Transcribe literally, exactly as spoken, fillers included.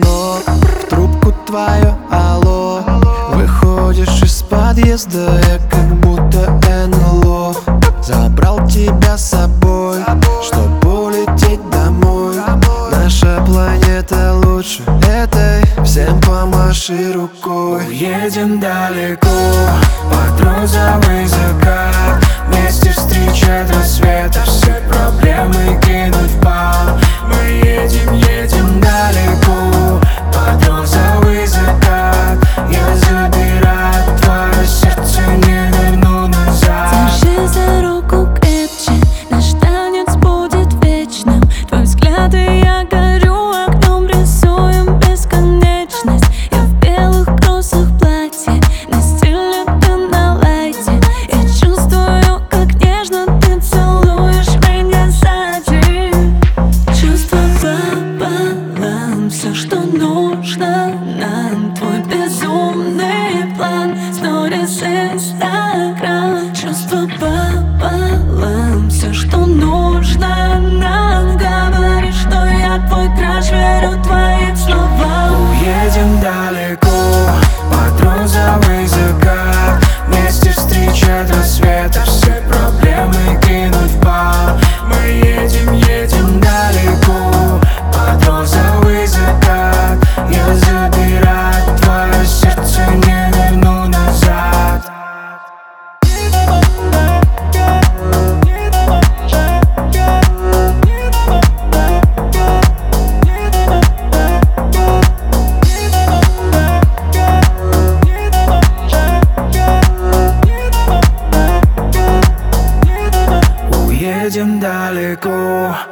звонок, в трубку твою алло. Выходишь из подъезда, я как будто эн эл о. Забрал тебя с собой, чтоб улететь домой. Наша планета лучше этой, всем помаши рукой. Уедем далеко, под розовый закат, вместе встречать рассвет, а все проблемы кинуть в пал. Мы едем, едем далеко, под розовый закат. Я забираю твое сердце, не верну назад. Держи за руку крепче, наш танец будет вечным. Твой взгляд и я горю, окном рисуем бесконечность. Я в белых кросах платье, на стиле ты на лайте. Я чувствую, как нежно ты целуешь меня сзади. Чувства пополам, все, что нужно нам. Твой безумный план, сторис, инстаграм. Чувства пополам, все, что нужно нам. Говори, что я твой краш, верю твоим словам. Уедем далеко, под розовый закат, вместе встречать рассвет, а все проблемы кинуть в пал. Мы едем, едем далеко, под розовый закат. Я забираю твое сердце, не верну назад. Уедем далеко,